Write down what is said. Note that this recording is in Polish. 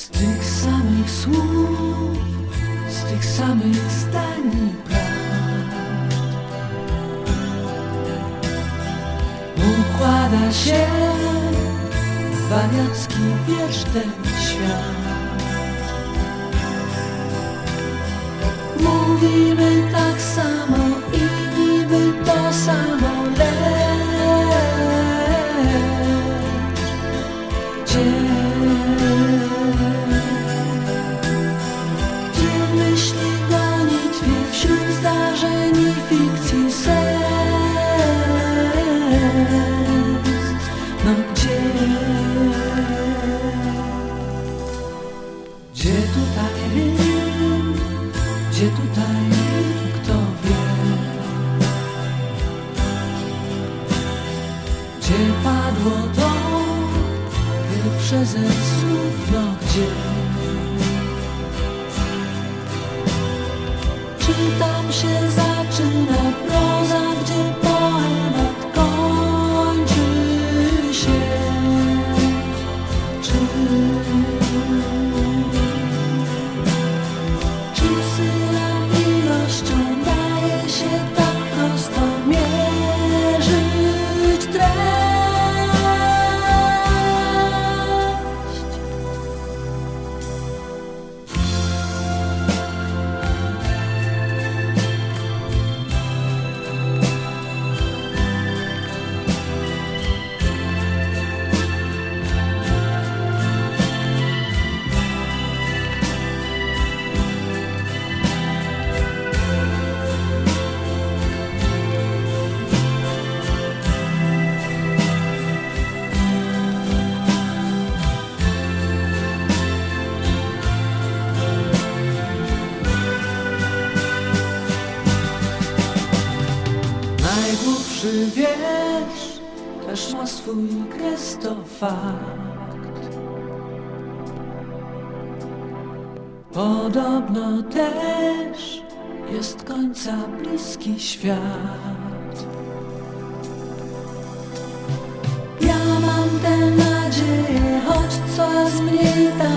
Z tych samych słów, z tych samych zdań i prawd układa się wariacki wiersz ten świat. Mówimy tak samo i niby to samo, lecz gdzie myśli gonitwie wśród zdarzeń i fikcji serc, no gdzie tutaj rym, gdzie tutaj kto wie, gdzie padło to pierwsze ze słów, no gdzie? Czy tam się zaczyna proza, gdzie poemat kończy się? Czy sylam ilością daje się tak prosto mierzyć treść? Najgłupszy wiersz też ma swój kres, to fakt. Podobno też jest końca bliski świat. Ja mam tę nadzieję, choć coraz mniej tak